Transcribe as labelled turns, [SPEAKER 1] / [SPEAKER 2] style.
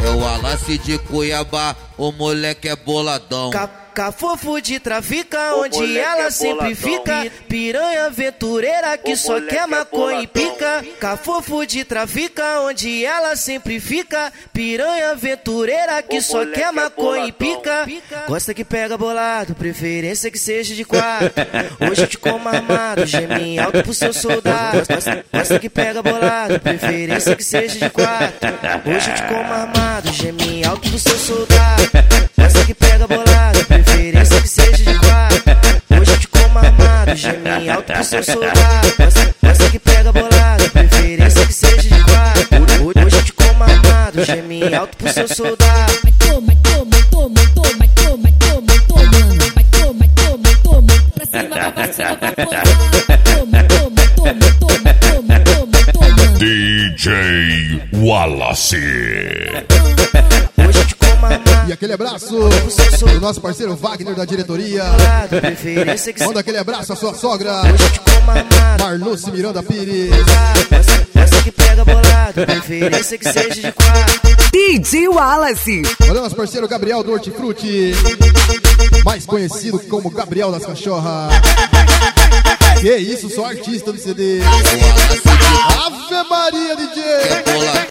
[SPEAKER 1] É o Wallace de Cuiabá, o moleque é boladão.
[SPEAKER 2] Cafofo de trafica, onde ela sempre fica. Piranha aventureira que só quer maconha e pica. Cafofo de trafica, onde ela sempre fica. Piranha aventureira que só quer maconha e pica. Gosta que pega bolado, preferência que seja de quatro. Hoje eu te como armado, geme alto pro seu soldado. Gosta que pega bolado, preferência que seja de quatro. Hoje eu te como armado, geme alto pro seu soldado. Gosta que pega bolado, preferência que seja de quatro. Hoje eu te como armado, geme alto pro seu soldado. Gosta que pega bolado, preferência que seja de quatro. Hoje eu te como armado, geme alto pro seu soldado.
[SPEAKER 3] Vai toma, pra cima, pra cima, pra
[SPEAKER 4] DJ Wallace.
[SPEAKER 2] Hoje eu te como armado.
[SPEAKER 5] E aquele abraço do nosso parceiro Wagner da diretoria. Manda aquele abraço à sua sogra Marluce Miranda Pires.
[SPEAKER 2] Essa que pega bolado, preferência que seja de quatro.
[SPEAKER 6] DJ Wallace.
[SPEAKER 5] Olha o nosso parceiro Gabriel do Hortifruti, mais conhecido como Gabriel das Cachorras. Que isso, só artista do CD. Ave Maria, DJ.